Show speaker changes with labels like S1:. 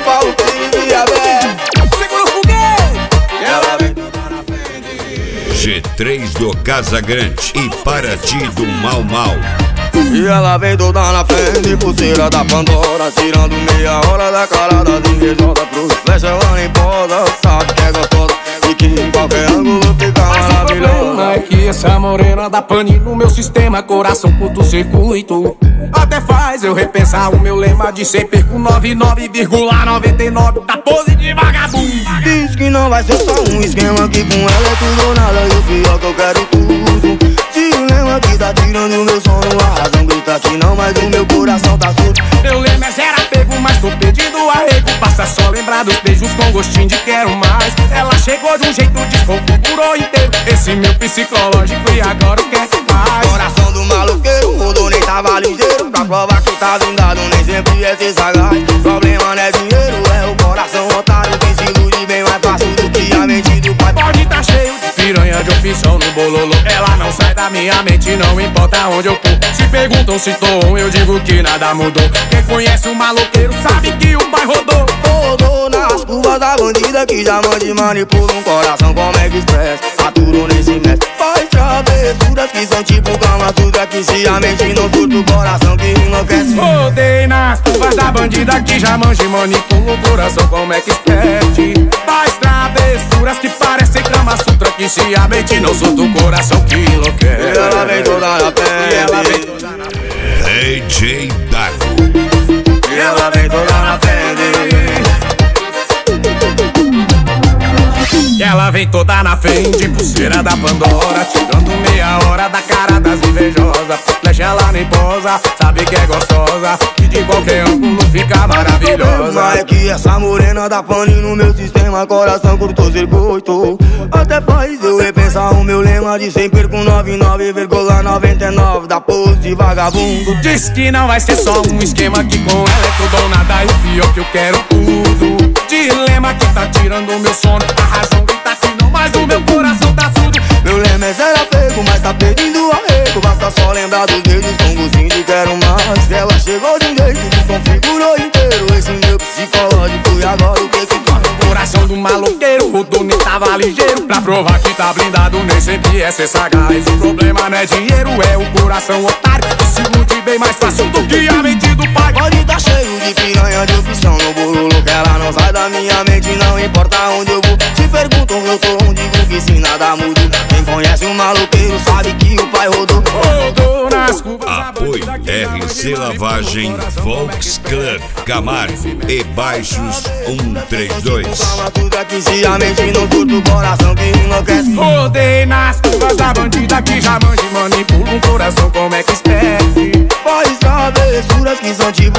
S1: Paulo que aberto.
S2: Segura o foguete.
S1: Ela vem toda na frente.
S3: G3 do Casa Grande e Paraty do Mau Mau.
S1: E ela vem toda na frente, pulseira da Pandora, tirando meia hora da cara das invejosas. Pro flecha ela nem posa, sabe que é gostosa e que em qualquer ângulo fica maravilhosa.
S2: O problema é que essa morena dá pane no meu sistema, coração curto-circuito. Até faz eu repensar o meu lema de ser perco 99,99 da pose de vagabundo.
S1: Diz que não vai ser só um esquema, que com ela é tudo ou nada, e o pior que eu quero tudo. Se o lema que tá tirando o meu sono, a razão grita que não, mas o meu coração tá surdo.
S2: Meu lema é zero apego, mas tô pedindo arrego. Passa só lembrar dos beijos com gostinho de quero mais. Ela chegou de um jeito, desconfigurou inteiro esse meu psicológico e agora o que é que faz?
S1: Coração do maloqueiro, rodou nem tava ligeiro. Pra provar que tá blindado, nem sempre é ser sagaz. Problema não é dinheiro, é o coração otário que se ilude bem mais fácil do que a mente do pai.
S2: Pode tá cheio de piranha de opção no bololô. Ela não sai da minha mente, não importa onde eu for. Se perguntam se tô on, eu digo que nada mudou. Quem conhece o maloqueiro sabe que o pai rodou.
S1: Rodou nas curvas da bandida que já mande manipula um coração como é que express. Aturou nesse mestre, faz travessuras que são tipo Kama Sutra, que se a mente não surta o coração que enlouquece.
S2: Rodei nas curvas da bandida que já manja e manipula o coração como é que experte. Faz travessuras que parecem Kama Sutra, que se a mente não surta o coração que enlouquece.
S1: E ela vem toda na frente,
S2: E ela vem toda na frente.
S3: DJ Dago.
S1: e ela vem toda na frente.
S2: E ela vem toda na frente, pulseira da Pandora, tirando meia hora da cara das invejosas. Flecha ela nem posa, sabe que é gostosa e de qualquer ângulo fica maravilhosa.
S1: Mas é que essa morena dá pane no meu sistema, coração curto-circuito. Até faz eu repensar o meu lema de sem perco 99,99 da pose de vagabundo.
S2: Diz que não vai ser só um esquema, que com ela é tudo ou nada, e o pior que eu quero tudo. Dilema que tá tirando o meu sono, a razão grita que não, mas o meu coração tá surdo.
S1: Meu lema é zero apego, mas tá pedindo arrego. Basta só lembrar dos beijos com gostinho de quero mais. Ela chegou de um jeito que configurou inteiro esse meu psicológico, e agora o que que faz?
S2: Coração do maloqueiro, rodou nem tava ligeiro. Pra provar que tá blindado, nem sempre é ser sagaz. O problema não é dinheiro, é o coração otário que se ilude bem mais fácil do que a mente do pai.
S1: Pode tá cheio de piranha de opção no bololô, que ela não sai da minha mente, não importa onde eu vou. Se perguntam eu tô onde, digo que se nada muda. Quem conhece o maloqueiro sabe que o pai rodou.
S2: Rodou nas curvas da
S3: Apoio
S2: bandida
S3: RC Lavagem, Volks Club, Camargo e Baixos 132.
S1: Kama Sutra, que se a mente não surta o coração que enlouquece.
S2: Rodei nas curvas da bandida que já manja e manipula um coração como é que espete.
S1: Faz travessuras que são tipo